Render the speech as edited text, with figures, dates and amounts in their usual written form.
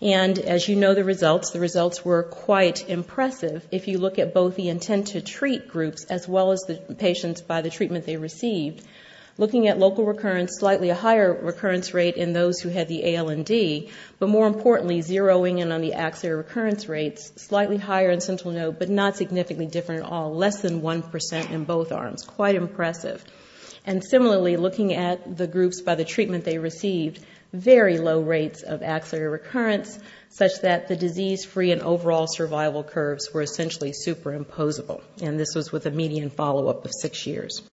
And as you know the results were quite impressive if you look at both the intent to treat groups as well as the patients by the treatment they received. Looking at local recurrence, slightly a higher recurrence rate in those who had the ALND, but more importantly, zeroing in on the axillary recurrence rates, slightly higher in sentinel node, but not significantly different at all, less than 1% in both arms. Quite impressive. And similarly, looking at the groups by the treatment they received, very low rates of axillary recurrence, such that the disease-free and overall survival curves were essentially superimposable. And this was with a median follow-up of 6 years.